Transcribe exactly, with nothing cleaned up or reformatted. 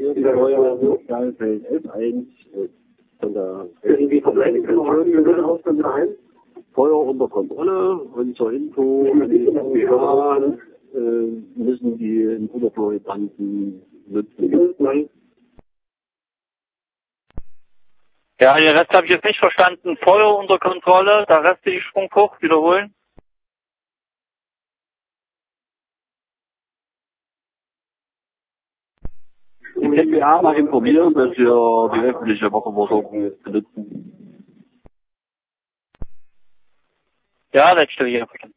Steuer, Stahlfeld F eins, von der Irgendwie verbleiben können. Feuer unter Kontrolle und zur Info an die U B H äh, müssen die Unterfloritanten nutzen. Ja, den Rest habe ich jetzt nicht verstanden. Feuer unter Kontrolle, der restliche Sprung hoch, wiederholen. Die Z B A mal informieren, dass wir die öffentliche Wasserversorgung benutzen. Ja, letzte hier.